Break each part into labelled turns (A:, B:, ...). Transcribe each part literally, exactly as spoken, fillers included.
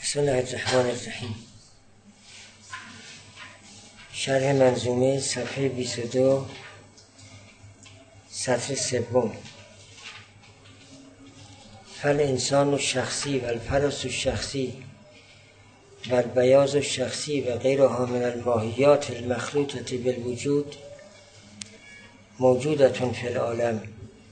A: بسم الله الرحمن الرحیم. شرح منظومه صفحه بیست و دو سطر سوم. فالانسان الشخصی و الفرس الشخصی و البیاض الشخصی و غیرها من الماهیات المخلوطة بالوجود موجودة فی العالم.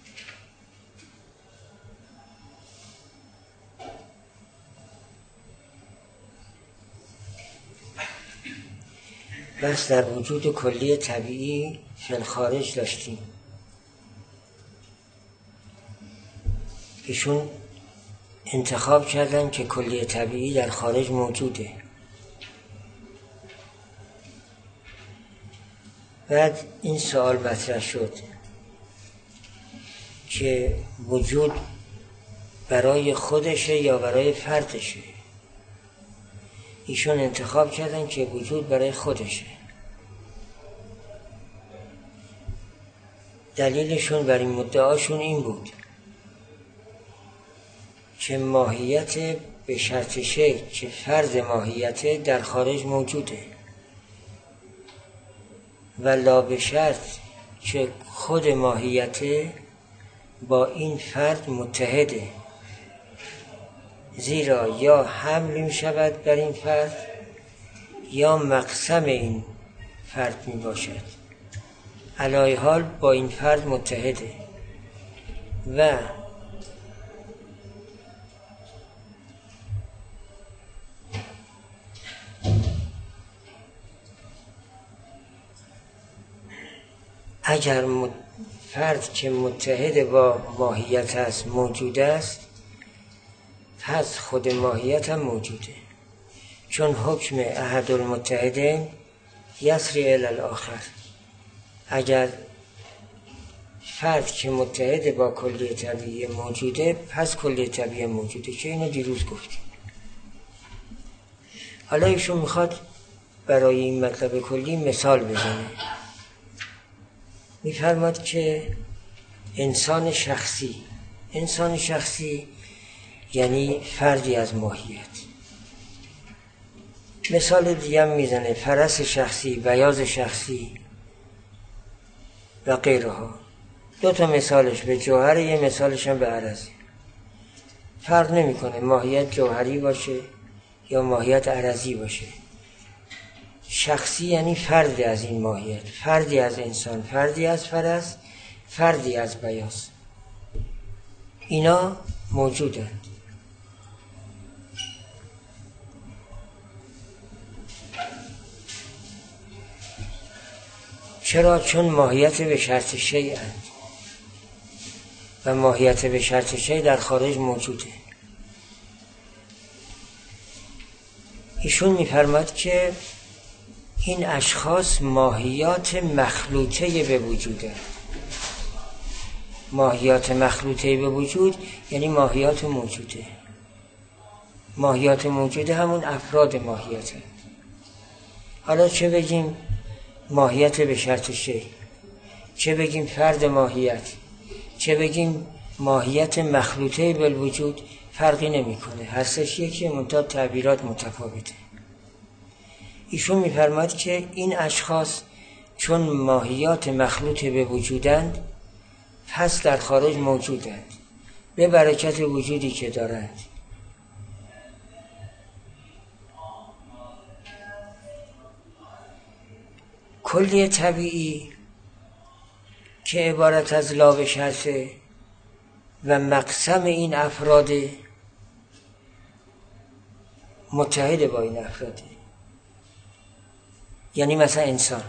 A: بس در وجود کلی طبیعی فی الخارج داشتیم. ایشون انتخاب کردن که کلی طبیعی در خارج موجوده. بعد این سوال مطرح شد که وجود برای خودشه یا برای فردشه. ایشون انتخاب کردن که وجود برای خودشه. دلیلشون بر این مدعاشون این بود که ماهیت به شرط شی که فرد ماهیت در خارج موجوده و لا به شرط که خود ماهیت با این فرد متحده، زیرا یا حمل می شود بر این فرد یا مقسم این فرد می باشد. علای حال با این فرد متحده و اگر فرد که متحد با ماهیت است موجود است، پس خود ماهیت هم موجوده، چون حکم احد المتحدین یسری الی الاخر. اگر فرد که متحد با کلی طبیعی موجوده، پس کلی طبیعی موجوده، که اینو دیروز گفتیم. حالا ایشون میخواد برای این مطلب کلی مثال بزنه. میفرماد که انسان شخصی انسان شخصی یعنی فردی از ماهیت. مثال دیگه هم میزنه: فرس شخصی، بیاض شخصی و غیرها. دو تا مثالش به جوهر، یه مثالش هم به عرضی. فرق نمیکنه ماهیت جوهری باشه یا ماهیت عرضی باشه. شخصی یعنی فردی از این ماهیت، فردی از انسان، فردی از فرس، فردی از بیاض. اینا موجودند. چرا؟ چون ماهیت به شرط شیء اند و ماهیت به شرط شیء در خارج موجوده. ایشون میفرماد که این اشخاص ماهیات مخلوطه به وجوده. ماهیات مخلوطه به وجود یعنی ماهیات موجوده. ماهیات موجوده همون افراد ماهیت هست. حالا چه بگیم ماهیت به شرط شیء، چه بگیم فرد ماهیت، چه بگیم ماهیت مخلوطه به وجود، فرقی نمیکنه، هر سش یکی، منتها تعبیرات متفاوته. ایشون میفرماد که این اشخاص چون ماهیات مخلوطه به وجودند، پس در خارج موجودند به برکت وجودی که دارند. کلی طبیعی که عبارت از لا به شرطه و مقسم این افراد متحد با این افراده. یعنی مثلا انسان،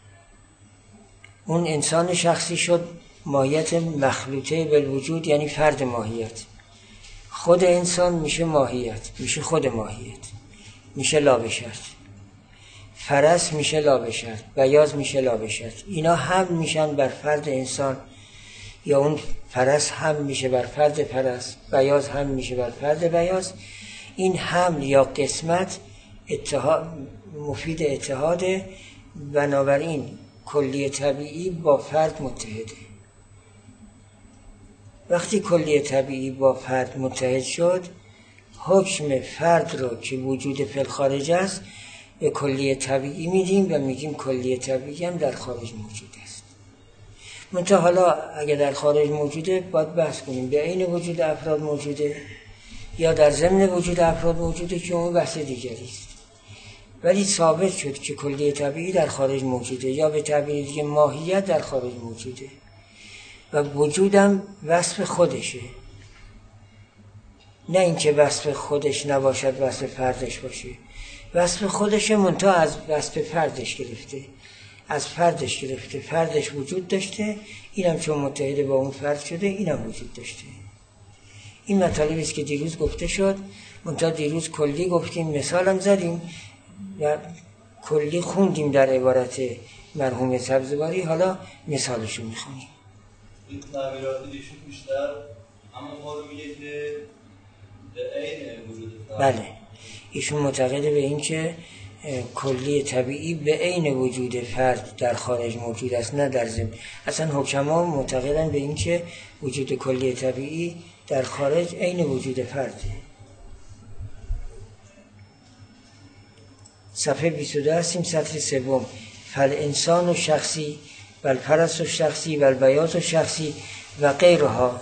A: اون انسان شخصی شد ماهیت مخلوطه بالوجود، یعنی فرد ماهیت. خود انسان میشه ماهیت، میشه خود ماهیت، میشه لا به شرط. فرس میشه لا به شرط، بیاض میشه لا به شرط. اینا هم میشن بر فرد انسان، یا اون فرس هم میشه بر فرد فرس، بیاض هم میشه بر فرد بیاض. این حمل یا قسمت اتحاد مفید اتحاده. بنابراین کلی طبیعی با فرد متحده. وقتی کلی طبیعی با فرد متحد شد، حکم فرد رو که وجود فی الخارج است به کلیه طبیعی میدیم و میگیم کلیه طبیعی هم در خارج موجود است. منتها حالا اگر در خارج موجوده باید بحث کنیم به عین وجود افراد موجوده یا در ضمن وجود افراد موجوده که اون بحث دیگری است. ولی ثابت شد که کلیه طبیعی در خارج موجوده یا به تعبیر دیگه ماهیت در خارج موجوده و وجودم وصف خودشه، نه اینکه وصف خودش نباشد وصف فردش باشه. وصف خودشه منتها از وصف فردش گرفته، از فردش گرفته، فردش وجود داشته، اینم چون متحد با اون فرد شده اینم وجود داشته. این مطالبی است که دیروز گفته شد، منتها دیروز کلی گفتیم، مثالم زدیم و کلی خوندیم در عبارت مرحوم سبزواری، حالا مثالشو میخونیم.
B: این تعبیرات ایشون بیشتر اما ما رو میگه که به عین وجود فرد.
A: بله، ایشون معتقده به این که کلی طبیعی به عین وجود فرد در خارج موجود است، نه در ضمن. اصلا حکما معتقدن به این که وجود کلی طبیعی در خارج عین وجود فرده. صفحه بیست و دو هستیم، سطر سوم. فالانسان و شخصی و الفرس و شخصی و البیاض و شخصی و غیرها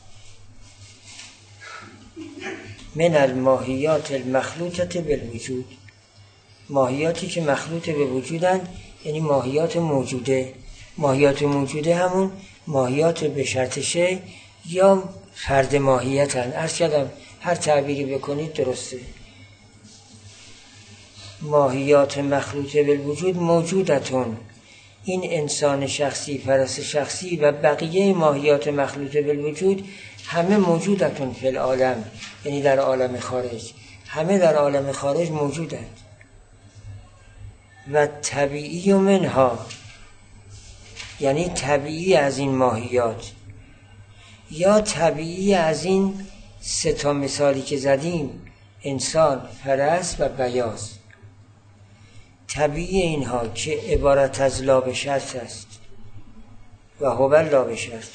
A: من الماهیات المخلوطه بالوجود. ماهیاتی که مخلوط به وجودند، یعنی ماهیات موجوده. ماهیات موجوده همون ماهیات به شرط شی یا فرد ماهیتن. عرض کردم هر تعبیری بکنید درسته. ماهیات مخلوطه بالوجود موجودتون، این انسان شخصی، فرس شخصی و بقیه ماهیات مخلوطه بالوجود همه موجودتون فی العالم، یعنی در عالم خارج، همه در عالم خارج موجودند. و طبیعی و منها، یعنی طبیعی از این ماهیات یا طبیعی از این سه تا مثالی که زدیم، انسان، فرس و بیاض. طبیعی اینها که عبارت از لا به شرط است و هو لا به شرط،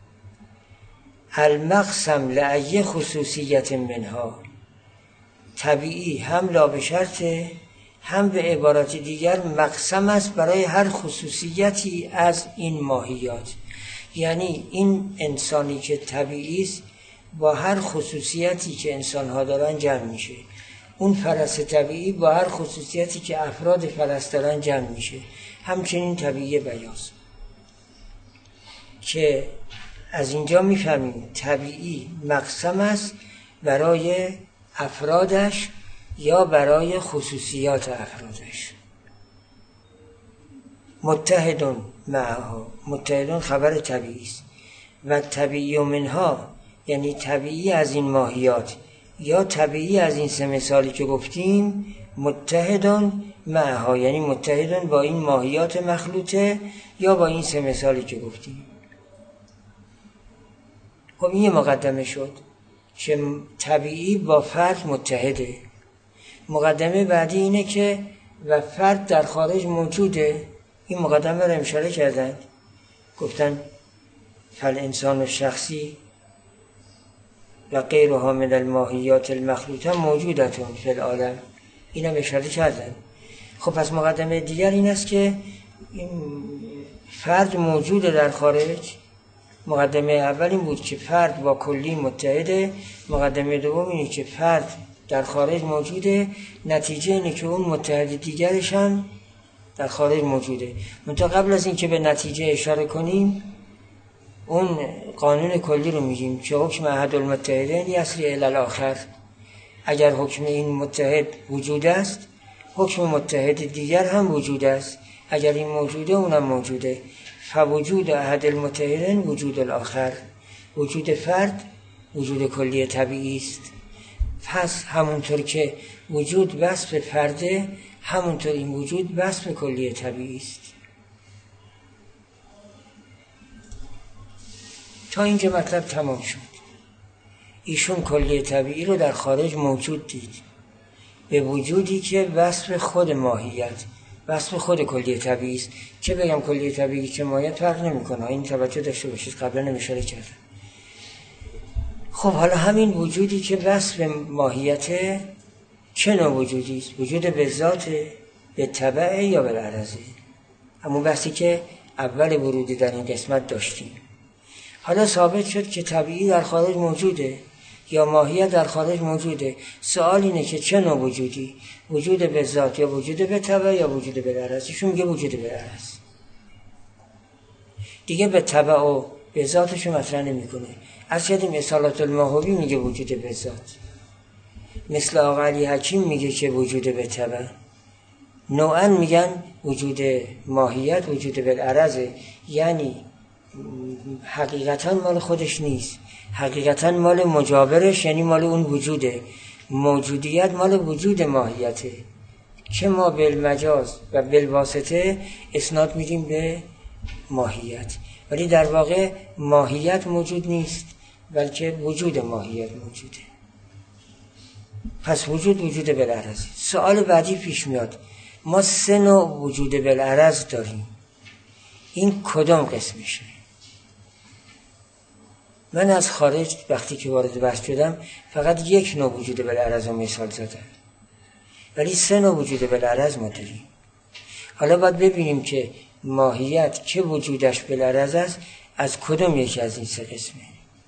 A: المقسم لأی خصوصیت منها، طبیعی هم لا به شرطه هم به عبارت دیگر مقسم است برای هر خصوصیتی از این ماهیات. یعنی این انسانی که طبیعی است با هر خصوصیتی که انسان‌ها دارن جمع میشه. اون فرس طبیعی با هر خصوصیتی که افراد فرس دارن جمع میشه. همچنین طبیعی بیاض، که از اینجا میفهمیم طبیعی مقسم است برای افرادش یا برای خصوصیات افرادش. متحدون معها، متحدون خبر طبیعی است. و طبیعی و منها یعنی طبیعی از این ماهیات یا طبیعی از این سه مثالی که گفتیم، متحدون معها یعنی متحدون با این ماهیات مخلوطه یا با این سه مثالی که گفتیم. خب این یه مقدمه شد که طبیعی با فرد متحده. مقدمه بعدی اینه که و فرد در خارج موجوده. این مقدمه رو اشاره کردن، گفتن فالانسان شخصی و غیرها من الماهیات المخلوطه موجودتون فی العالم، اینم اشاره کردن. خب پس مقدمه دیگر این است که این فرد موجوده در خارج. مقدمه اول این بود که فرد با کلی متحده. مقدمه دوم اینه که فرد در خارج موجوده، نتیجه اینه که اون متحد دیگرش هم در خارج موجوده. منتها قبل از این که به نتیجه اشاره کنیم، اون قانون کلی رو میگیم که حکم احد المتحدین یسری الی الاخر. اگر حکم این متحد وجود است، حکم متحد دیگر هم وجود است. اگر این موجوده اونم موجوده. فوجود احد المتحدین وجود الاخر، وجود فرد وجود کلی طبیعی است. پس همونطور که وجود وصف فرده، همونطور این وجود وصف کلی طبیعی است. تا اینجا مطلب تمام شد. ایشون کلی طبیعی رو در خارج موجود دید، به وجودی که وصف خود ماهیت، وصف خود کلی طبیعی است. چه بگم کلی طبیعی که ماهیت فرق نمی‌کنه، این توجه داشته باشید، قبلا اشاره کردم. خب حالا همین وجودی که وصف ماهیت چه نوع وجودی است؟ وجود به ذات، به تبع یا به عرضه؟ همون بحثی که اول ورودی در این قسمت داشتیم. حالا ثابت شد که طبیعی در خارج موجوده یا ماهیت در خارج موجوده. سوال اینه که چه نوع وجودی؟ وجود به ذات یا وجود به تبع یا وجود به عرضه؟ ایشون میگه وجود به عرضه. دیگه به تبع و به ذاتشو مطرح نمیکنه. از کردیم اصالت الماهوی میگه وجود به ذات، مثل آقا علی حکیم میگه که وجود به تبع. نوعا میگن وجود ماهیت وجود بالعرضه، یعنی حقیقتا مال خودش نیست، حقیقتا مال مجاورش، یعنی مال اون وجوده. موجودیت مال وجود ماهیته که ما بالمجاز و بالواسطه اسناد میدیم به ماهیت، ولی در واقع ماهیت موجود نیست بلکه وجود ماهیت موجوده. پس وجود وجود بالعرض. سوال بعدی پیش میاد، ما سه نوع وجود بالعرض داریم، این کدام قسمشه؟ من از خارج وقتی که وارد بحث شدم فقط یک نوع وجود بالعرض رو مثال زدم، ولی سه نوع وجود بالعرض ما داریم. حالا باید ببینیم که ماهیت که وجودش بالعرض است از کدام یکی از این سه قسمه.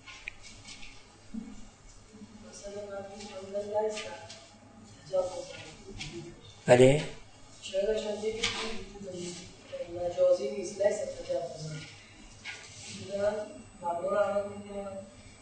A: بله؟
C: چرا شد یک مجازی نیست، لیست تجاوز میدن مبنور عمل میکنن.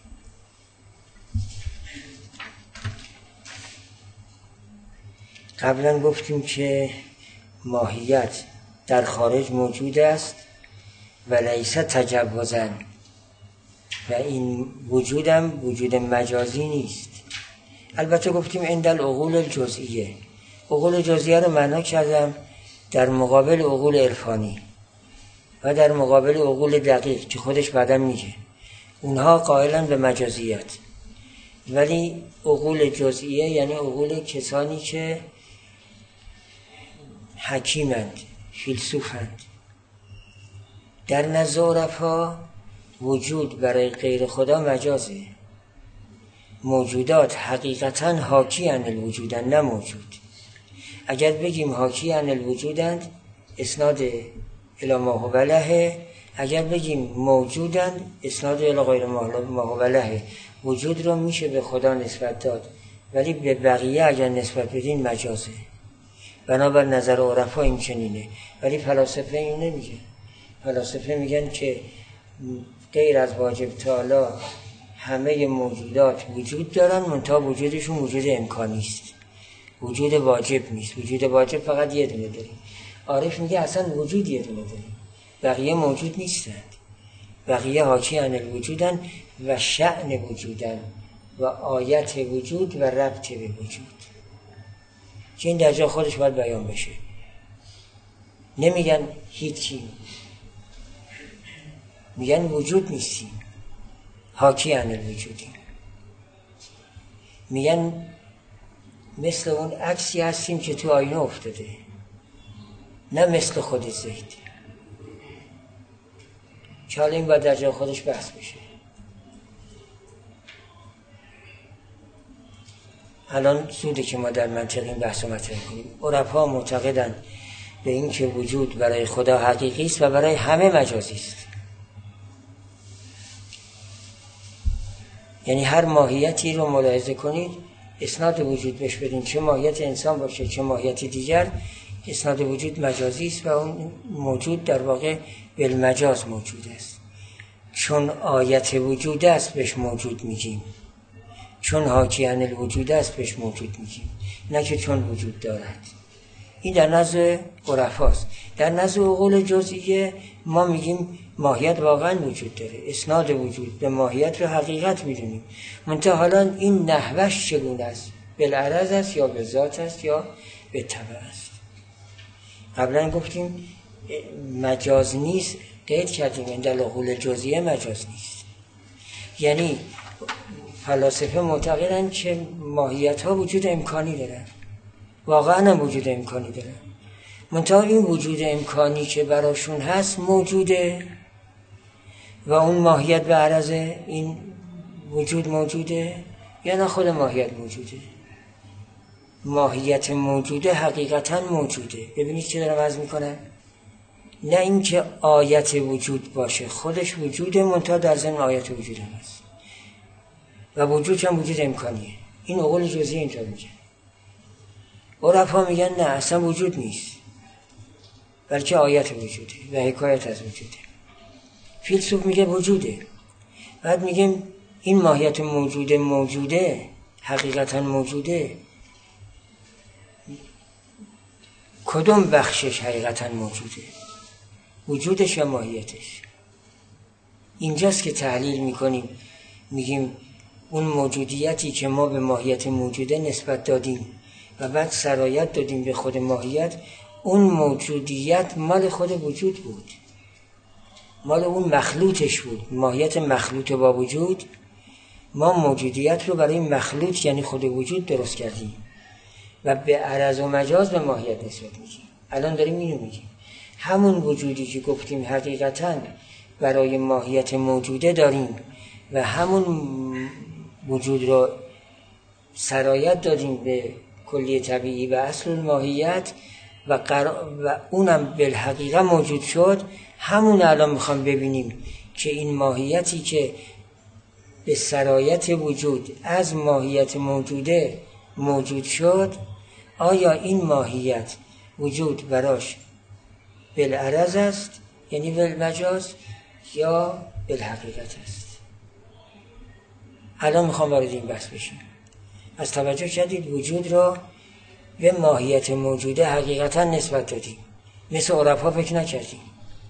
A: قبلا گفتیم که ماهیت در خارج موجود است و لیس تجوزن، و این وجودم وجود مجازی نیست. البته گفتیم عند العقول الجزئیه، عقول جزئیه رو معنا کردم در مقابل عقول عرفانی و در مقابل عقول دقیق که خودش بعدم میگه اونها قائلن به مجازیت، ولی عقول جزئیه یعنی عقول کسانی که حکیمند، فیلسوفند. در نزد عرفا وجود برای غیر خدا مجازه، موجودات حقیقتا حاکی عن الوجودن، نه موجود. اگر بگیم حاکی عن الوجودند اسناد الی ما هو له، اگر بگیم موجودند اسناد الی غیر ما هو له. وجود رو میشه به خدا نسبت داد، ولی به بقیه اگر نسبت بدین مجازه. بنابر نظر عرفا این چنینه، ولی فلاسفه این نمیگه. فلاسفه میگن که غیر از واجب تعالی همه موجودات وجود دارن، منتها وجودشون وجود امکانی است، وجود واجب نیست. وجود واجب فقط یه دونه داریم. عارف میگه اصلا وجود یه دونه داریم، بقیه موجود نیستند، بقیه حاکی عن الوجودن و شأن وجودن و آیت وجود و ربط به وجود، که این در جا خودش باید بیان بشه. نمیگن هیچی، میگن وجود نیستیم، حاکی عن الوجودیم. میگن مثل اون عکسی هستیم که تو آینه افتاده، نه مثل خود زید. که حالا این باید در جا خودش بحث بشه. الان سوده که ما در منطق این بحث رو مطرح کنیم. عرفا معتقدن به این که وجود برای خدا حقیقی است و برای همه مجازی است. یعنی هر ماهیتی رو ملاحظه کنید اسناد وجود بهش بدین، چه ماهیت انسان باشه چه ماهیت دیگر، اسناد وجود مجازی است و اون موجود در واقع بالمجاز موجود است. چون آیت وجود است بهش موجود میگیم، چون حاکی عن الوجود است بهش موجود میگیم، نه که چون وجود دارد. این در نزد عرفاست. در نزد عقول جزئیه ما میگیم ماهیت واقعا وجود داره، اسناد وجود به ماهیت رو حقیقت میدونیم. منتها حالا این نحوش چگونه است؟ بالعرض است یا به ذات است یا به تبع است؟ قبلا گفتیم مجاز نیست، قید کردیم عند العقول جزئیه مجاز نیست. یعنی فلاسفه معتقدن که ماهیت ها وجود امکانی دارن، واقعا هم وجود امکانی دارن، منتها این وجود امکانی که براشون هست موجوده و اون ماهیت به عرض این وجود موجوده یا نه خود ماهیت موجوده؟ ماهیت موجوده حقیقتا موجوده. ببینید چه دارم عرض میکنم؟ نه اینکه آیت وجود باشه، خودش وجوده، منتها در ضمن آیت وجود هم هست و وجود هم وجود امکانیه. این عقول جزئی اینطور میگه. عرفا میگن نه اصلا وجود نیست، بلکه آیت وجوده و حکایت از وجوده. فیلسوف میگه وجوده. بعد میگیم این ماهیت موجوده موجوده حقیقتا موجوده، کدوم بخشش حقیقتا موجوده؟ وجودش یا ماهیتش؟ اینجاست که تحلیل میکنیم، میگیم اون موجودیتی که ما به ماهیت موجوده نسبت دادیم و بعد سرایت دادیم به خود ماهیت، اون موجودیت مال خود وجود بود، مال اون مخلوطش بود، ماهیت مخلوط با وجود. ما موجودیت رو برای مخلوط یعنی خود وجود درست کردیم و به عرض و مجاز به ماهیت نسبت میدیم. الان داریم اینو میگیم، همون وجودی که گفتیم حقیقتا برای ماهیت موجوده داریم و همون وجود رو سرایت دادیم به کلیه طبیعی و اصل الماهیت و, قرار و اونم بالحقیقه موجود شد. همون الان میخوام ببینیم که این ماهیتی که به سرایت وجود از ماهیت موجوده موجود شد، آیا این ماهیت وجود براش بالعرض است یعنی بالمجاز یا بالحقیقت است؟ الان میخوام وارد این بحث بشیم. از توجه کردید وجود را به ماهیت موجوده حقیقتا نسبت دادیم، مثل عرفا فکر نکردیم،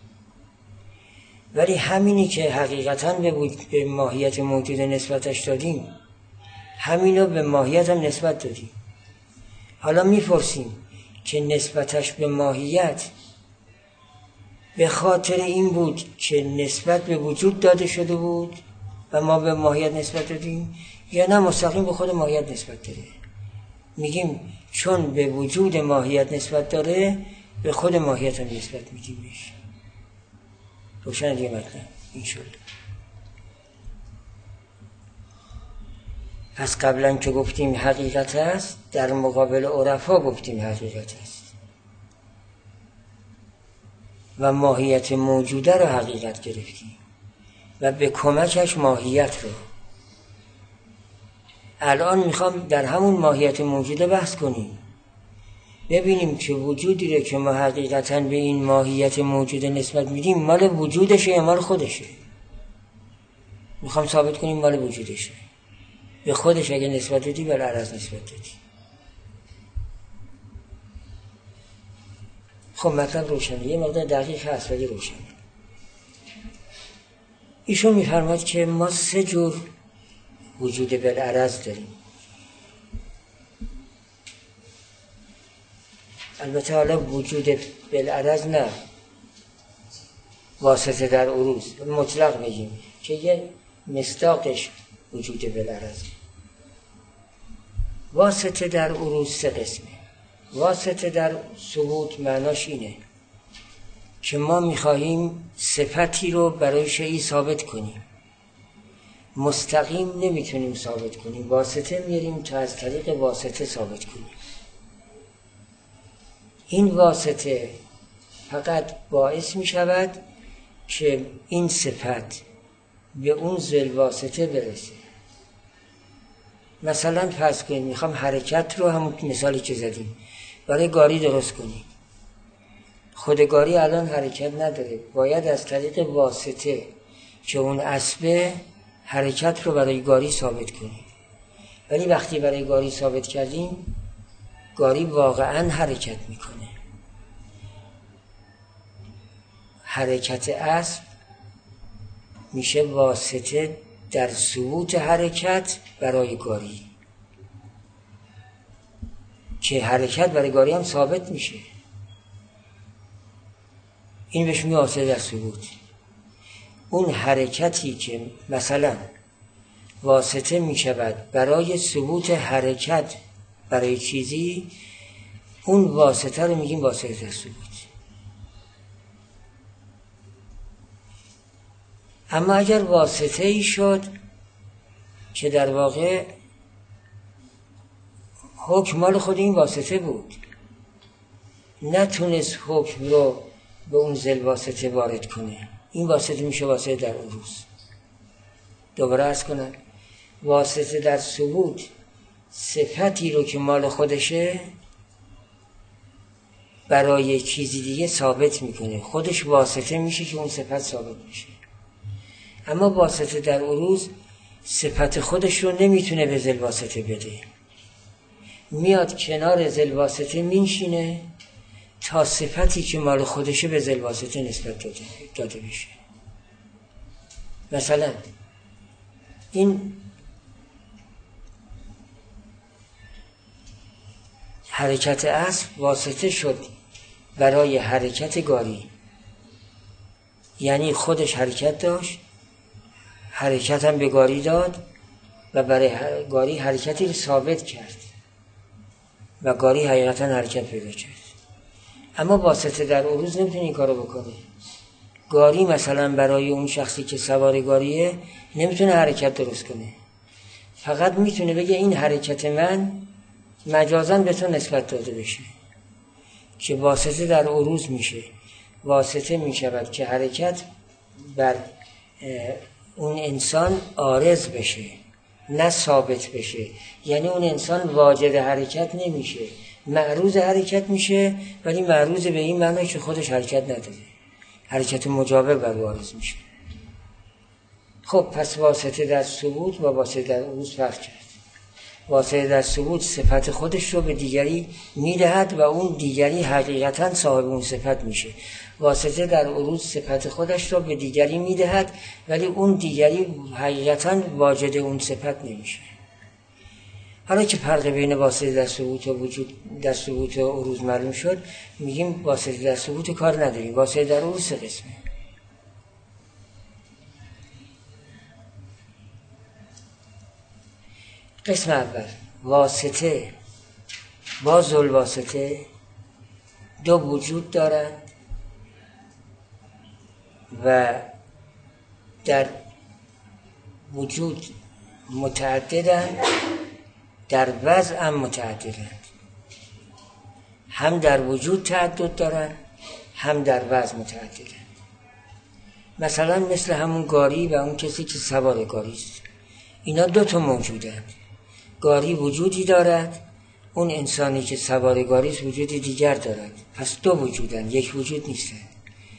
A: ولی همینی که حقیقتا به, به ماهیت موجوده نسبتش دادیم همینو به ماهیت هم نسبت دادیم. حالا میپرسیم که نسبتش به ماهیت به خاطر این بود که نسبت به وجود داده شده بود و ما به ماهیت نسبت دادیم، یا نه مستقیم به خود ماهیت نسبت داره؟ میگیم چون به وجود ماهیت نسبت داره به خود ماهیت هم نسبت میدیم بهش. روشن دیگه مطلب این شد. پس قبلا که گفتیم حقیقت است، در مقابل عرفا گفتیم حقیقت است و ماهیت موجوده رو حقیقت گرفتیم و به کمکش ماهیت رو. الان میخوام در همون ماهیت موجوده بحث کنیم، ببینیم که وجودی رو که ما حقیقتا به این ماهیت موجوده نسبت میدیم مال وجودشه یا مال خودشه. میخوام ثابت کنیم مال وجودشه. به خودش اگه نسبت دادی بالعرض نسبت دادی. خب مطلب روشنه، یه مقدار دقیق هست ولی روشنه. ایشون میفرماید که ما سه جور وجود بالعرض داریم. البته حالا وجود بالعرض نه واسطه در عروض، مطلق میگیم که یه مصداقش وجود بالعرض. واسطه در عروض سه قسمه. واسطه در ثبوت معناش اینه که ما میخواهیم صفتی رو برای شیئی ثابت کنیم، مستقیم نمیتونیم ثابت کنیم، واسطه میاریم تا از طریق واسطه ثابت کنیم. این واسطه فقط باعث میشود که این صفت به اون ذل واسطه برسه. مثلا فرض کنید میخوام حرکت رو، همون مثالی که زدیم، برای گاری درست کنیم. خود گاری الان حرکت نداره، باید از طریق واسطه که اون اسبه حرکت رو برای گاری ثابت کنیم. ولی وقتی برای گاری ثابت کردیم، گاری واقعا حرکت میکنه. حرکت اسب میشه واسطه در ثبوت حرکت برای گاری، که حرکت برای گاری هم ثابت میشه. این بهش میگه واسطه در ثبوت. اون حرکتی که مثلا واسطه میشود برای ثبوت حرکت برای چیزی، اون واسطه رو میگیم واسطه در ثبوت. اما اگر واسطه ای شد که در واقع حکم مال خود این واسطه بود، نتونست حکم رو به اون ذل واسطه وارد کنه. این واسطه میشه واسطه در عروض. دوباره عرض کنم، واسطه در ثبوت صفتی رو که مال خودشه برای چیزی دیگه ثابت میکنه، خودش واسطه میشه که اون صفت ثابت میشه. اما واسطه در عروض صفت خودش رو نمیتونه به ذل واسطه بده، میاد کنار ذل واسطه مینشینه تا صفتی که مال خودشه به ذل واسطه نسبت داده, داده بشه. مثلا این حرکت اسب واسطه شد برای حرکت گاری، یعنی خودش حرکت داشت، حرکت هم به گاری داد و برای گاری حرکتی رو ثابت کرد و گاری حقیقتا حرکت پیدا کرد. اما واسطه در عروض نمیتونه این کارو بکنه. گاری مثلا برای اون شخصی که سوار گاریه نمیتونه حرکت درست کنه، فقط میتونه بگه این حرکت من مجازاً به تو نسبت داده بشه، که واسطه در عروض میشه. واسطه میشود که حرکت بر اون انسان عارض بشه، نه ثابت بشه. یعنی اون انسان واجد حرکت نمیشه، معروض حرکت میشه، ولی معروض به این معنی که خودش حرکت نداره، حرکت مجاور بر عارض میشه. خب پس واسطه در ثبوت و واسطه در عروض فرق کرد. واسطه در ثبوت صفت خودش رو به دیگری میدهد و اون دیگری حقیقتا صاحب اون صفت میشه. واسطه در عروض صفت خودش رو به دیگری میدهد ولی اون دیگری حقیقتا واجد اون صفت نمیشه. حالا که فرق بین واسطه در ثبوت و وجود در ثبوت و عروض معلوم شد، میگیم واسطه در ثبوت کار نداریم. واسطه در عروض سه قسمه. قسم اول، واسطه با ذل واسطه دو وجود دارند و در وجود متعددند، در وضع هم متعددند. هم در وجود تعدد دارند، هم در وضع متعددند. مثلا مثل همون گاری و اون کسی که سوار گاری است، اینا دو تا موجودند. گاری وجودی دارد، اون انسانی که سوار گاری است وجود دیگر دارد. پس دو وجودند، یک وجود نیستند.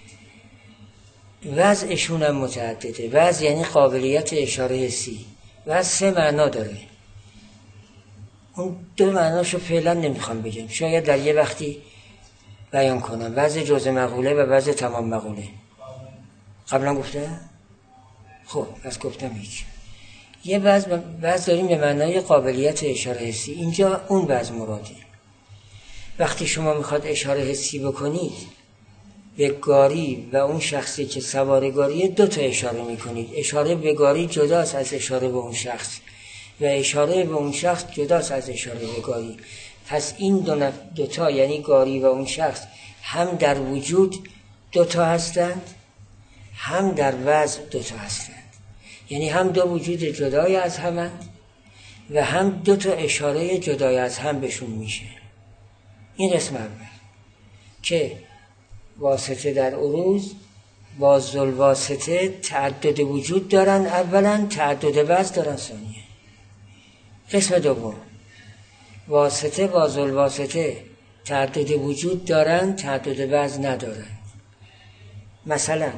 A: وضعشون هم متعدده. وضع یعنی قابلیت اشاره حسی. وضع سه معنا داره. اون دو معناشو فعلا نمیخوام بگم، شاید در یه وقتی بیان کنم. وضع جزء مقوله و وضع تمام مقوله. قبلا گفته؟ خب پس گفتم هیچ. یه وضع وضع داریم به معنای قابلیت اشاره حسی. اینجا اون وضع مراده. وقتی شما میخواد اشاره حسی بکنید به گاری و اون شخصی که سوار گاریه، دو تا اشاره میکنید. اشاره به گاری جداست از اشاره به اون شخص و اشاره به اون شخص جداست از اشاره به گاری. پس این دو, نف... دو تا یعنی گاری و اون شخص هم در وجود دو تا هستند، هم در وضع دو تا هستند. یعنی هم دو وجود جدای از همند و هم دو تا اشاره جدای از هم بهشون میشه. این قسم اول که واسطه در عروض با ذل واسطه تعدد وجود دارن، اولا تعدد وضع دارن ثانیه. قسم دوم، واسطه با ذل واسطه تعدد وجود دارن، تعدد وضع ندارن. مثلا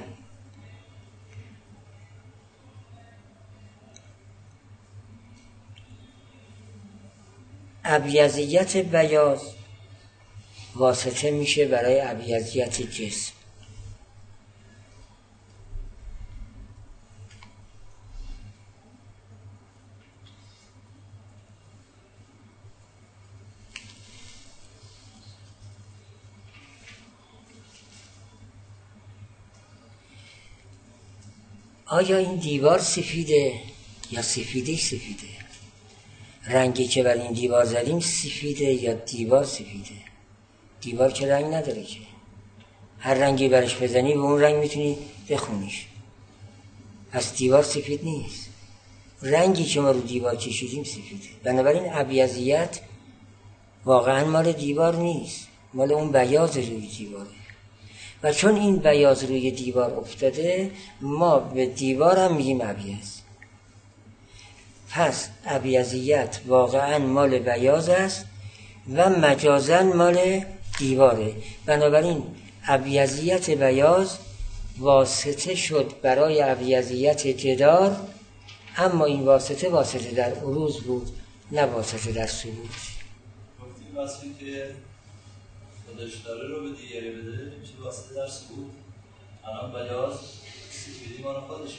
A: ابیضیت بیاض واسطه میشه برای ابیضیت جسم. آیا این دیوار سفیده یا سفیدش سفیده؟ رنگی که بر این دیوار زدیم سفیده یا دیوار سفیده؟ دیوار که رنگ نداره که، هر رنگی برش بزنی به اون رنگ میتونی بخونیش. پس دیوار سفید نیست. رنگی که ما رو دیوار کشیدیم سفیده. بنابراین ابیضیت واقعا مال دیوار نیست، مال اون بیاض روی دیواره. و چون این بیاض روی دیوار افتاده ما به دیوار هم میگیم ابیض. پس ابیضیت واقعا مال بیاض است و مجازاً مال دیواره. بنابراین ابیضیت بیاض واسطه شد برای ابیضیت جدار، اما این واسطه واسطه در عروض بود نه واسطه در سقوط.
B: گفتیم واسطی که خودش داره رو به دیگری بده میشه واسطه در سقوط. الان بیاض سفیدی مال خودشه،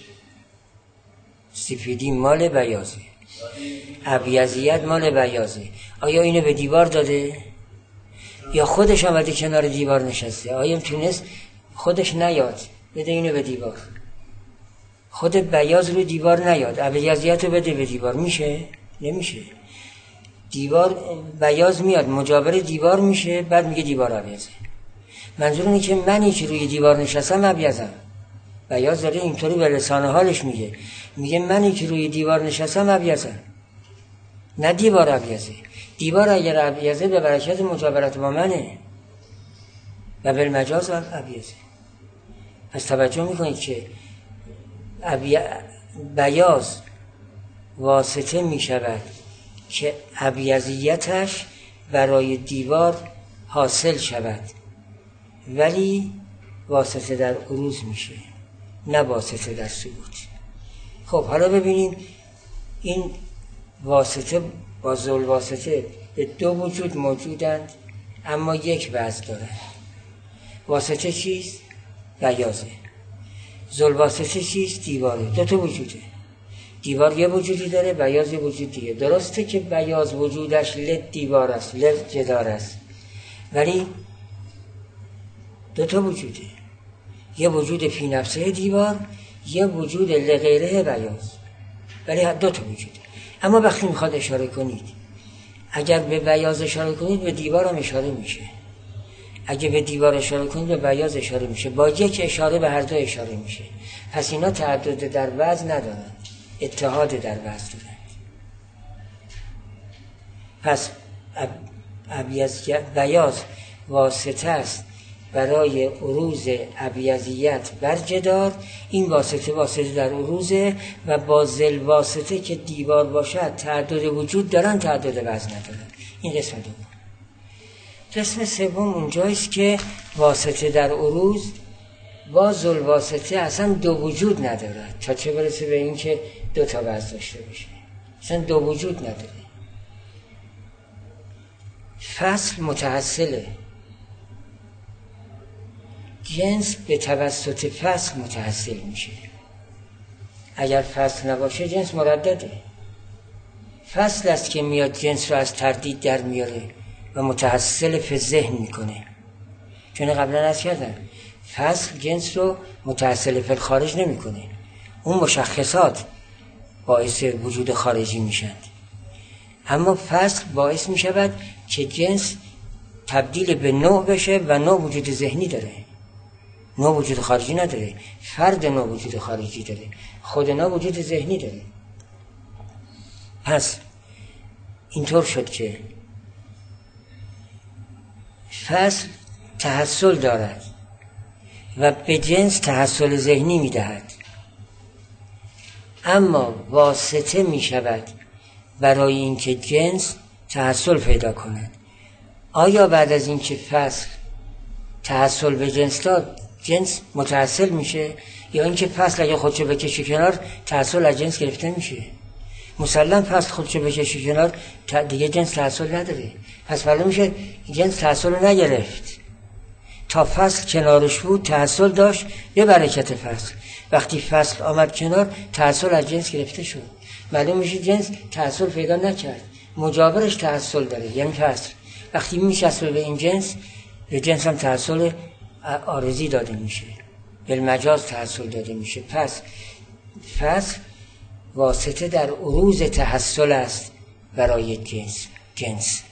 A: سفیدی مال بیاضه، ابیضیت مال بیاضه. آیا اینو به دیوار داده؟ یا خودش آمده کنار دیوار نشسته؟ آیا تونست خودش نیاد بده اینو به دیوار؟ خود بیاض رو دیوار نیاد ابیضیت رو بده به دیوار؟ میشه؟ نمیشه. دیوار بیاض میاد مجاور دیوار میشه، بعد میگه دیوار ابیضه. منظور اینه که منی که روی دیوار نشستم ابیضم. بیاض داره اینطوری به لسان حالش میگه، میگه منی که روی دیوار نشستم ابیضم، نه دیوار ابیضه. دیوار اگر ابیضه به برکت مجاورت با منه و بالمجاز ابیضه. پس توجه میکنید که بیاض واسطه میشود که ابیضیتش برای دیوار حاصل شود، ولی واسطه در عروض میشه نه واسطه در سقوط. خب حالا ببینیم این واسطه با ذل واسطه به دو وجود موجودند اما یک وضع دارند. واسطه چیست؟ بیاضه. ذل واسطه چیست؟ دیواره. دو تا وجوده. دیوار یه وجودی داره، بیاض یه وجود دیگه. درسته که بیاض وجودش لد دیوار است، لد جدار است، ولی دو تا وجوده. یه وجود فی نفسه دیوار، یه وجود لغیره بیاض، ولی دو تا وجوده. اما وقتی میخواد اشاره کنید، اگر به بیاض اشاره کنید به دیوار هم اشاره میشه، اگه به دیوار اشاره کنید به بیاض اشاره میشه. با یک اشاره به هر دو اشاره میشه. پس اینا تعدد در وضع ندارن، اتحاد در وضع دارن. پس بیاض واسطه است برای عروض ابیضیت بر جدار. این واسطه واسطه در عروضه و با ذل واسطه که دیوار باشد تعدد وجود دارن، تعدد وضع ندارن. این قسم دوم. قسم سوم اونجاییست که واسطه در عروض با ذل واسطه اصلا دو وجود ندارد، تا چه برسه به این که دو تا وضع داشته باشه. اصلا دو وجود نداره. فصل متحصله، جنس به توسط فصل متحصل میشه. اگر فصل نباشه جنس مردده. فصل است که میاد جنس رو از تردید در میاره و متحصل فی ذهن میکنه. چون قبلا عرض کردم فصل جنس رو متحصل فی خارج نمیکنه، اون مشخصات باعث وجود خارجی میشن. اما فصل باعث میشود که جنس تبدیل به نوع بشه و نوع وجود ذهنی داره، نوع وجود خارجی نداره. فرد نوع وجود خارجی داره، خود نوع وجود ذهنی داره. پس اینطور شد که فصل تحصل دارد و به جنس تحصل ذهنی میدهد، اما واسطه میشود برای اینکه جنس تحصل پیدا کند. آیا بعد از اینکه فصل تحصل به جنس داد جنس متحصل میشه، یا اینکه فصل اگه خودشو بکشه کنار تحصل از جنس گرفته میشه؟ مسلم فصل خودشو بکشه کنار دیگه جنس تحصل نداره. پس معلوم میشه جنس تحصل نگرفت. تا فصل کنارش بود تحصل داشت به برکت فصل. وقتی فصل آمد کنار تحصل از جنس گرفته شد. معلوم میشه جنس تحصل پیدا نکرد، مجاورش تحصل داره، یعنی فصل. وقتی میچسبه به این جنس، به جنس هم تحصل عارضی داده میشه، بالمجاز تحصل داده میشه. پس فصل واسطه در عروض تحصل است برای جنس. جنس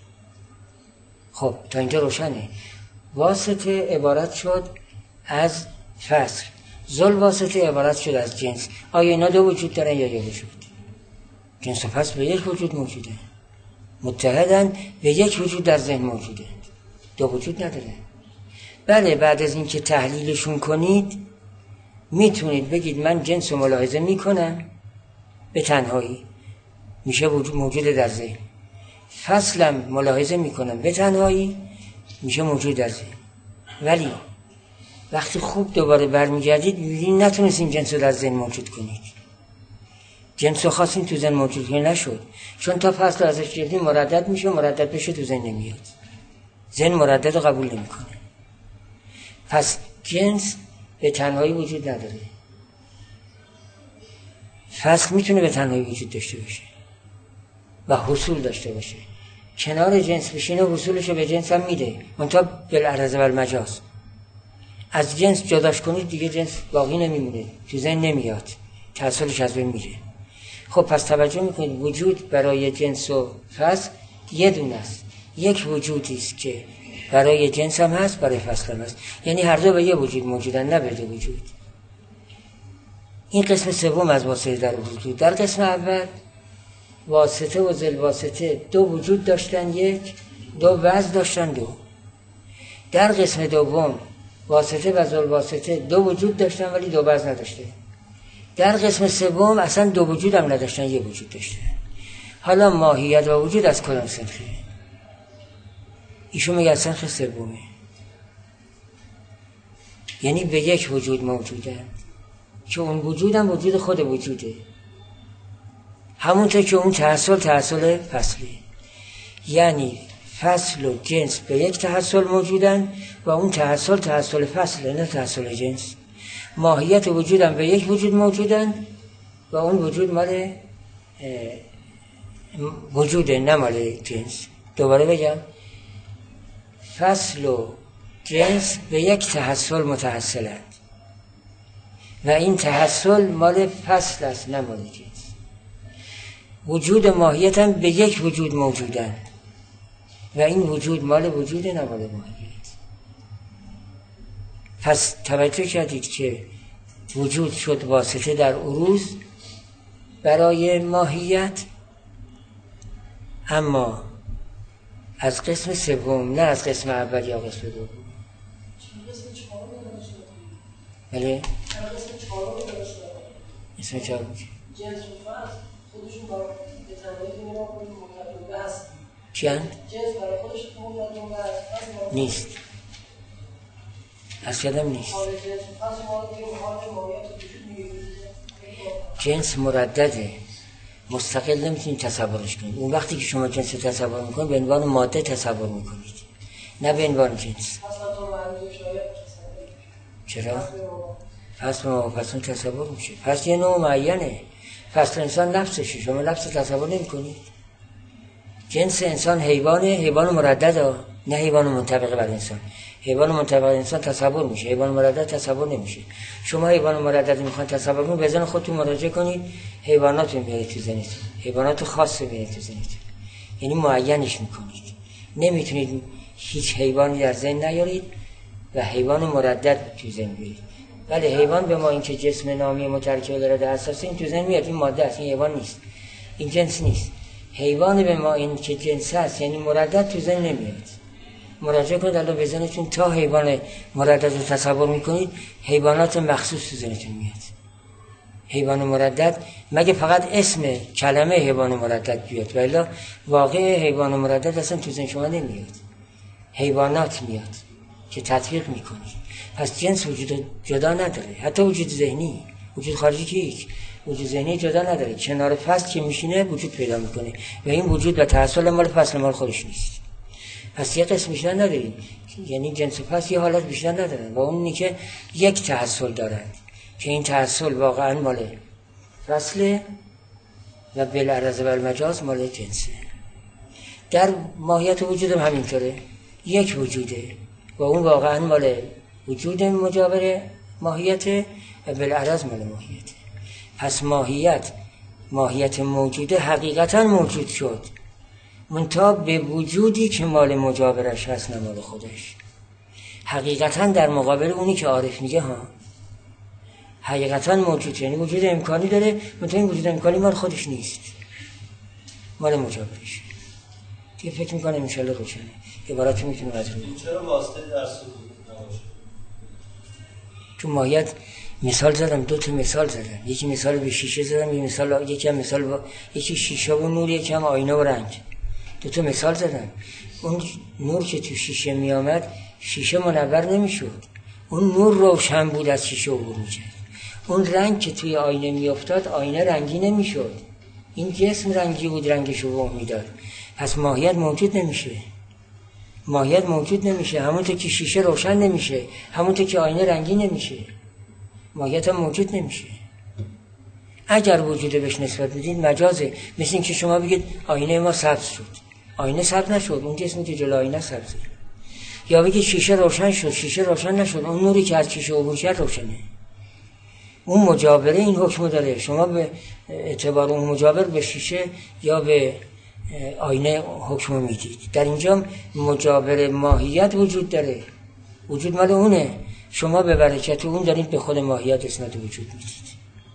A: خب تا اینجا روشنه. واسطه عبارت شد از فصل، ذل واسطه عبارت شد از جنس. آیا اینا دو وجود دارن یا یک وجود؟ جنس و فصل به یک وجود موجوده، متحدن، به یک وجود در ذهن موجوده، دو وجود نداره. بله بعد از اینکه تحلیلشون کنید میتونید بگید من جنس رو ملاحظه میکنم به تنهایی، میشه وجود موجود در ذهن. فصلم ملاحظه میکنم به تنهایی، میشه موجود در ذهن. ولی وقتی خوب دوباره برمیگردید میبینید نتونستین جنس رو در ذهن موجود کنید. جنس رو خواستین تو ذهن موجود کنید، نشد. چون تا فصل ازش گرفتین مردد میشه، مردد بشه تو ذهن نمیاد، ذهن مردد رو قبول نمیکنه. پس جنس به تنهایی وجود نداره. فصل میتونه به تنهایی وجود داشته باشه و حصول داشته باشه. کنار جنس بشینه حصولش رو به جنس هم میده، منتها بالعرض و المجاز. از جنس جداش کنید دیگه جنس باقی نمیمونه، تو ذهن نمیاد، تحصیلش از بین میره. خب پس توجه میکنید وجود برای جنس و فصل یه دونه است، یک وجودی است که برای جنس هم هست، برای فصل هم هست. یعنی هر دو به یه وجود موجودن، نه به دو وجود. این قسم سوم از واسطه در وجود. در قسم اول واسطه و ذل واسطه دو وجود داشتن، یک دو وجه داشتن دو. در قسم دوم واسطه و ذل واسطه دو وجود داشتن ولی دو وجه نداشته. در قسم سوم اصلا دو وجود هم نداشتن، یک وجود داشته. حالا ماهیت و وجود از کدام سنخه؟ ایشون میگه سنخ سومه، یعنی به یک وجود موجودن که اون وجود هم وجود خود وجوده، همونطور که اون تحصل تحصل فصله. یعنی فصل و جنس به یک تحصل موجودن و اون تحصل تحصل فصله، نه تحصل جنس. ماهیت وجود هم به یک وجود موجودن و اون وجود مال وجوده، نه مال جنس. دوباره بگم، فصل و جنس به یک تحصل متحصلند و این تحصل مال فصل است، نه مال جنس. وجود ماهیت هم به یک وجود موجودن و این وجود مال وجود، نه مال ماهیت. پس توجه کردید که وجود شد واسطه در عروض برای ماهیت، اما از قسم سوم، نه از قسم اول یا قسم دوم. بله؟ اسم چهار بود.
C: جنس و فصل خودشون برای تنهایی نگاه کنید مطلق هست.
A: چند؟
C: جنس برای خودش مطلق هست
A: نیست. از کدام نیست. جنس مردده، مستقل نمیتونید تصورش کنید. اون وقتی که شما جنس رو تصور میکنید به عنوان ماده تصور میکنید، نه به عنوان جنس. چرا؟ پس ما پس اون تصور میشه. پس یه نوع معینه. پس انسان نفسشه، شما نفس تصور نمی کنید. جنس انسان حیوانه، حیوان مردده، نه حیوان منطبق بر انسان. حیوان منطبق بر انسان تصور میشه، حیوان مردد تصور نمیشه. شما حیوان مردد میخوان تصور کنید، به ذهن خودتون مراجعه کنید، حیوانات میاد تو ذهنتون، حیوانات خاصه میاد تو ذهنتون، یعنی معینش میکنید. نمیتونید هیچ حیوانی در ذهن نیارید و حیوان مردد تو ذهن بیارید. بله حیوان به ما اینکه جسم نامی مترکب داره اساس این تو ذهن میاد، این ماده است، این حیوان نیست، این جنس نیست. حیوان به ما این که جنس است یعنی مردد تو ذهن نمیاد. مراجعه کنید الان به ذهنتون، تا حیوان مردد رو تصور میکنید حیوانات مخصوص تو ذهنتون میاد. حیوان مردد مگه فقط اسم کلمه حیوان مردد بیاد، ولی واقع حیوان مردد اصلا تو ذهن شما نمیاد، حیوانات میاد که تطبیق میکنید. پس جنس وجود جدا نداره، حتی وجود ذهنی، وجود خارجی که هیچ، وجود ذهنی جدا نداره. کنار فصل که میشینه وجود پیدا میکنه و این وجود و تحصل مال فصل مال خودش نیست. پس یه قسم بیشتر نداریم، یعنی جنس و فصل یه حالت بیشتر ندارن و اونی که یک تحصل دارن که این تحصل واقعا مال فصل و بالعرض و المجاز مال جنسه. در ماهیت وجود هم همینطوره، یک وجوده و اون واقعا مال وجود مجاور ماهیت و بالعرض مال ماهیت. پس ماهیت ماهیت موجوده حقیقتا موجود شد، منتها به وجودی که مال مجاورش هست نه مال خودش. حقیقتا در مقابل اونی که عارف میگه ها حقیقتا موجود، یعنی وجود امکانی داره، منتها این وجود امکانی مال خودش نیست. مال مجابرش. دیگه فکر میکنم انشالله روشنه که براتون میتونه قدر
B: این چرا واسطه در سبوت نباشه؟
A: تو ماهیت مثال زدم، دو تا مثال زدم، یکی مثال به شیشه زدم، یکی مثال یکی هم مثال با یکی شیشه و نور، یکی هم آینه و رنگ. دو تا مثال زدم. اون نور که تو شیشه می آمد شیشه منور نمیشد، اون نور روشن بود از شیشه عبور می‌کرد. اون رنگ که توی آینه می افتاد آینه رنگی نمیشد، این جسم رنگی بود، رنگش رو میداد. پس ماهیت موجود نمیشه، ماهیت موجود نمیشه. همونطور که شیشه روشن نمیشه، همونطور که آینه رنگی نمیشه، ماهیت هم موجود نمیشه. اگر وجود بهش نسبت بدید مجازه. مثل این که شما بگید آینه ما سبز شد، آینه سبز نشد، اون جسمی که جلو آینه سبزه. یا بگید شیشه روشن شد، شیشه روشن نشد، اون نوری که از شیشه عبور کرد روشنه. اون مجابره این حکم داره. شما به اعتبار اون مجابر به شیشه یا به آینه حکم میدید. در اینجا مجابر ماهیت وجود داره، وجود مال اونه. شما به برکت اون دارید به خود ماهیت اسناد وجود میدید.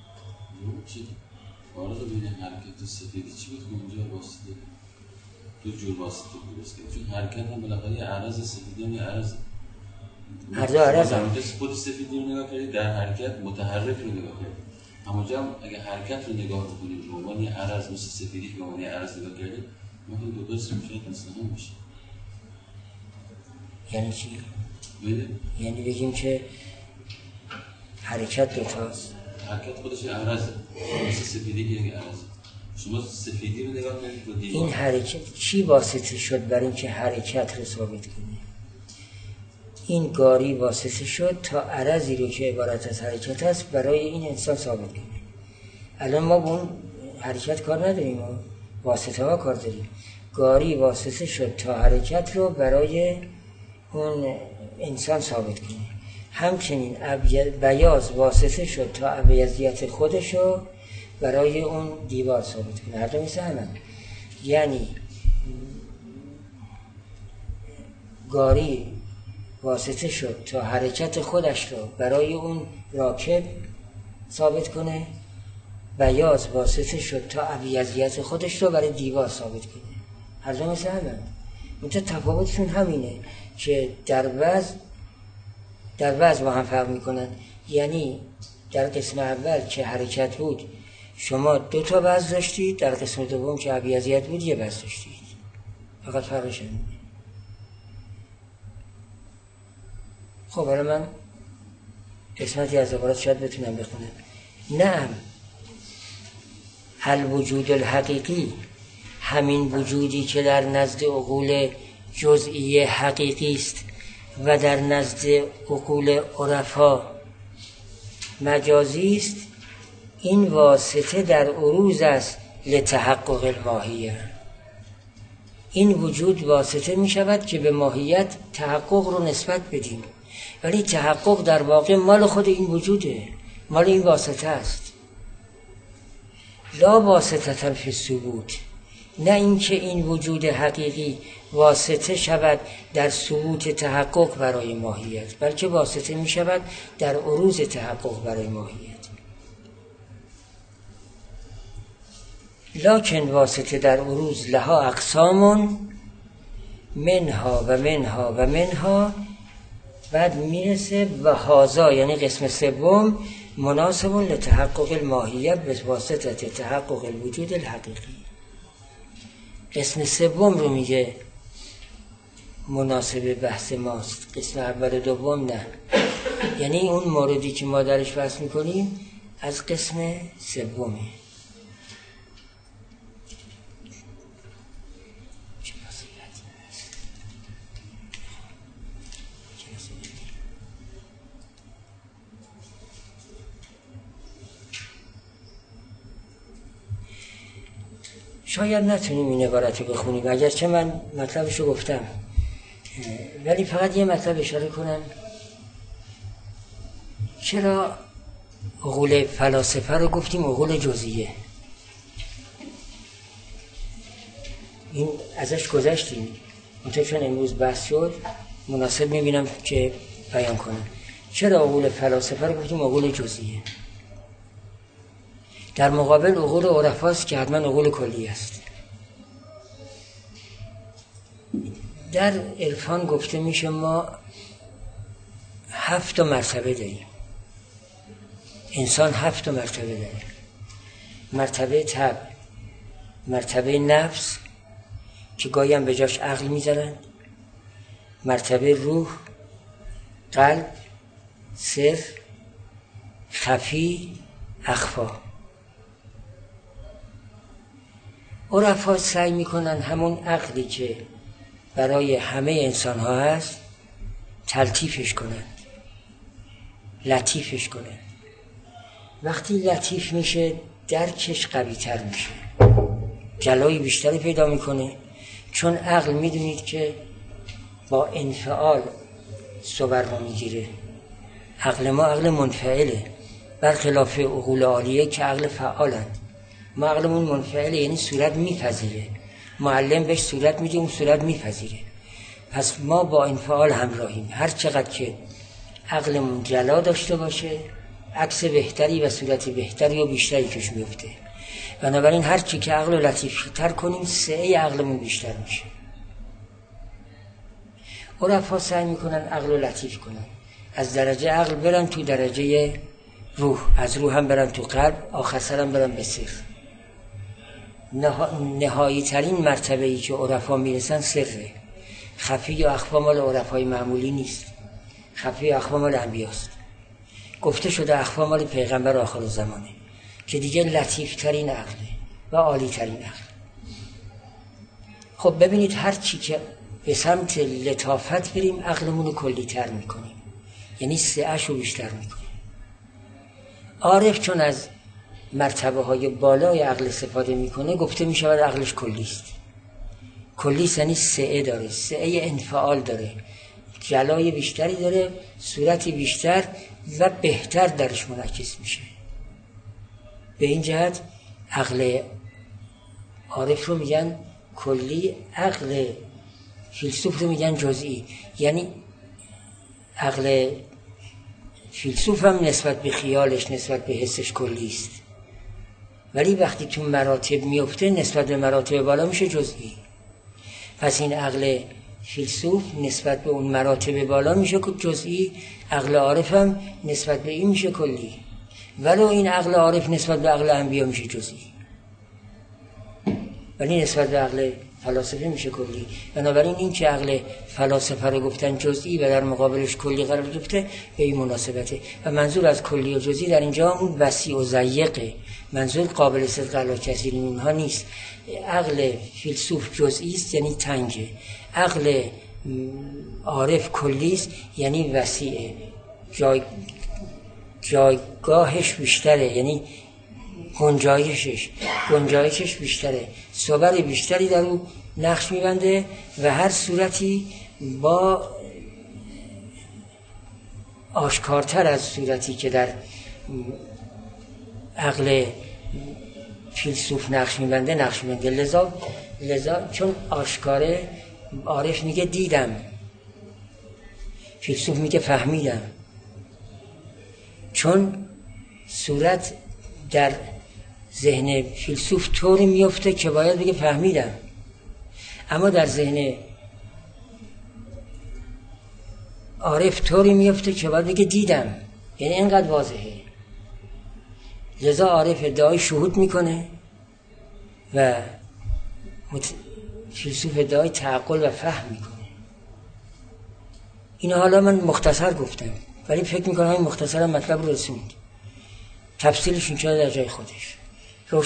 D: آره ببینید حرکت سفیدی چی بود که اونجا واسطه دو جور واسطه درست کرد، چون حرکت هم بالاخره یه عرض سفیدی هم یه عرض
A: هر دو عرض هم
D: خود سفیدی رو نگاه کنید، در حرکت متحرک رو نگاه کنید. اما جا اگه حرکت رو نگاه بکنید به عنوان یه عرض مثل سفیدی که به عنوان یه عرض نگاه کردید، مثلا دو تا اسم شاید مثلا هم میشه.
A: یعنی چی؟
D: بله؟
A: یعنی بگیم که حرکت دوتاست.
D: حرکت خودش یه عرضه، مثل سفیدی که یه عرضه. شما سفیدی رو نگاه کنید رو دیوار.
A: این حرکت چی واسطه شد برای اینکه حرکت رو ثابت کنه؟ این گاری واسطه شد تا عرضی رو که عبارت از حرکت است برای این انسان ثابت کنه. الان ما با اون حرکت کار نداریم، ما واسطه ها کار داریم. گاری واسطه شد تا حرکت رو برای اون انسان ثابت کنه. همچنین بیاض واسطه شد تا ابیضیت خودش رو برای اون دیوار ثابت کنه. هر دو مثل همه. یعنی گاری واسطه شد تا حرکت خودش رو برای اون راکب ثابت کنه، بیاض واسطه شد تا ابیضیت خودش رو برای دیوار ثابت کنه. هر دو مثل همه. منتها تفاوتشون همینه که در وزن در وزن با هم فرق میکنن. یعنی در قسم اول که حرکت بود شما دو تا وزن داشتید، در قسم دوم که ابیضیت بود یه وزن داشتید. فقط فرقش همینه. خب حالا من قسمتی از عبارت شاید بتونم بخونم. نعم الوجود الحقیقی، همین وجودی که در نزد عقول جزئی حقیقی است و در نزد عقول عرفا مجازی است، این واسطه در عروض است لتحقق الماهیه. این وجود واسطه می شود که به ماهیت تحقق رو نسبت بدیم، ولی تحقق در واقع مال خود این وجوده، مال این واسطه است. لا واسطه فی الثبوت، نه اینکه این وجود حقیقی واسطه شود در ثبوت تحقق برای ماهیت، بلکه واسطه می شود در عروض تحقق برای ماهیت. لکن واسطه در عروض لها اقسام منها و منها و منها، بعد میرسه و هازا یعنی قسم سوم مناسب لتحقق الماهیت به واسطه تحقق الوجود الحقیقی. قسم سوم رو میگه مناسب بحث ماست، قسم اول و دوم نه. یعنی اون موردی که ما درش بحث میکنیم از قسم سومه. شاید نتونیم این عبارت رو بخونیم، اگرچه من مطلبش رو گفتم، ولی فقط یه مطلب اشاره کنم. چرا عقول فلاسفه رو گفتیم عقول جزئیه؟ این ازش گذشتیم، منطقه چون امروز بحث شد مناسب میبینم که بیان کنم. چرا عقول فلاسفه رو گفتیم عقول جزئیه؟ در مقابل عقول عرفاست که حتما عقول کلی است. در عرفان گفته میشه ما هفت مرتبه داریم. انسان هفت مرتبه داره. مرتبه طبع، مرتبه نفس که گاهی هم به جاش عقل میذارن، مرتبه روح، قلب، سر، خفی، اخفا. عرفا سعی میکنن همون عقلی که برای همه انسان ها هست تلطیفش کنن، لطیفش کنن. وقتی لطیف میشه درکش قوی تر میشه، جلایی بیشتری پیدا میکنه. چون عقل میدونید که با انفعال صور رو میگیره. عقل ما عقل منفعله، برخلاف عقول عالیه که عقل فعالند. ما عقلمون منفعله، یعنی صورت میپذیره. معلم بهش صورت میده، اون صورت میپذیره. پس ما با انفعال همراهیم. هر چقدر که عقلمون جلا داشته باشه عکس بهتری و صورت بهتری و بیشتری کش میفته. بنابراین هر چی که عقل لطیف تر کنیم سعه عقلمون بیشتر میشه. عرفا سعی میکنن عقل لطیف کنن، از درجه عقل برن تو درجه روح، از روح هم برن تو قلب، آخر سر هم برن به سر. نها... نهایی ترین مرتبه ای که عرفا میرسن سره. خفی و اخفا مال عرفای معمولی نیست. خفی و اخفا مال انبیاست. گفته شده اخفا مال پیغمبر آخر زمانه که دیگه لطیف ترین عقله و عالی ترین عقل. خب ببینید هر چی که به سمت لطافت بریم عقلمون رو کلی تر میکنیم، یعنی سعه‌اش رو بیشتر میکنیم. عارف چون از مرتبه های بالای عقل استفاده میکنه گفته میشود عقلش کلی است. کلی یعنی سعه داره، سعه انفعال داره، جلای بیشتری داره، صورتی بیشتر و بهتر درش منعکس میشه. به این جهت عقل عارف رو میگن کلی، عقل فیلسوف رو میگن جزئی. یعنی عقل فیلسوف هم نسبت به خیالش، نسبت به حسش کلی است، ولی وقتی تو مراتب میفته نسبت به مراتب بالا میشه جزئی. پس این عقل فیلسوف نسبت به اون مراتب بالا میشه جزئی، عقل عارف هم نسبت به این میشه کلی، ولو این عقل عارف نسبت به عقل انبیا میشه جزئی، ولی نسبت به عقل فلاسفه میشه کلی. بنابراین این که عقل فلاسفه رو گفتن جزئی و در مقابلش کلی قرار گرفته به این مناسبته. و منظور از کلی و جزئی در اینجا اون وسیع و ضیقه، منظور قابل صدق علی کثیر اونها نیست. عقل فیلسوف جزئی است یعنی تنگه، عقل عارف کلی است یعنی وسیعه، جای جایگاهش بیشتره، یعنی گنجایشش گنجایشش بیشتره، صور بیشتری در اون نقش میبنده و هر صورتی با آشکارتر از صورتی که در عقل فیلسوف نقش میبنده نقش میبنده. لذا لذا چون آشکاره عارف میگه دیدم، فیلسوف میگه فهمیدم. چون صورت در ذهن فیلسوف طوری میفته که باید بگه فهمیدم، اما در ذهن عارف طوری میفته که باید بگه دیدم، یعنی اینقدر واضحه. لذا عارف ادعای شهود میکنه و مت... فیلسوف ادعای تعقل و فهم میکنه. این حالا من مختصر گفتم، ولی فکر میکنم این مختصر مطلب رو رسوند. تفصیلش اینجا در جای خودش.